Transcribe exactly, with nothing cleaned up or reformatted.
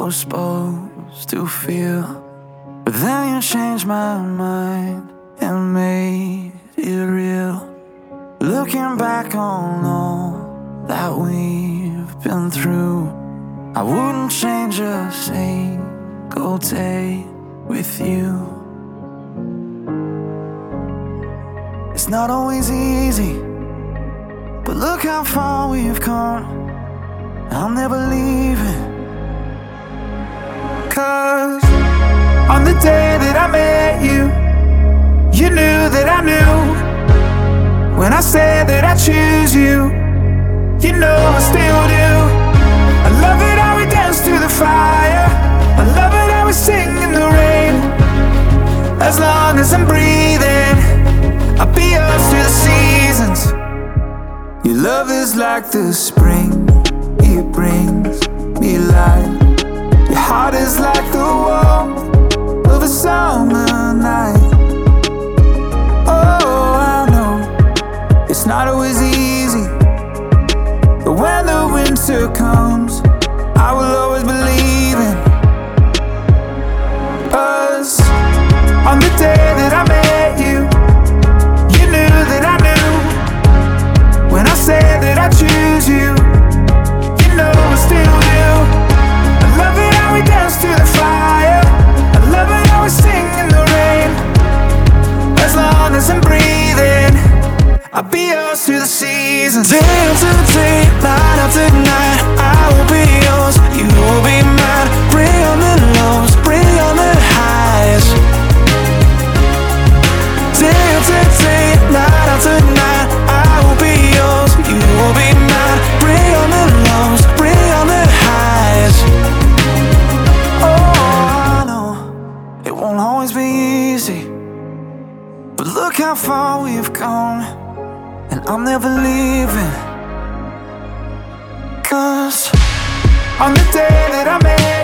was supposed to feel. But then you changed my mind and made it real. Looking back on all that we've been through, I wouldn't change a single day with you. It's not always easy, but look how far we've come. I'm never leaving. Cause on the day that I met you, you knew that I knew. When I said that I choose you, you know I still do. I love it how we dance through the fire. I love it how we sing in the rain. As long as I'm breathing, I'll be yours through the seasons. Your love is like the spring, it brings me life. Your heart is like the warmth of a summer night. Oh, I know it's not always easy, but when the winter comes, I will always believe in us. On the day that I met you, you knew that I knew. When I said that I choose you, you know I still do. I love it how we dance through the fire. I love it how we sing in the rain. As long as I'm breathing, I'll be yours through the seasons. Day after day, night after night, I will be yours, you will be mine. Bring on the lows, bring on the highs. Day after day, night after night, I will be yours, you will be mine. Bring on the lows, bring on the highs. Oh, I know it won't always be easy, but look how far we've come, and I'm never leaving. Cause on the day that I met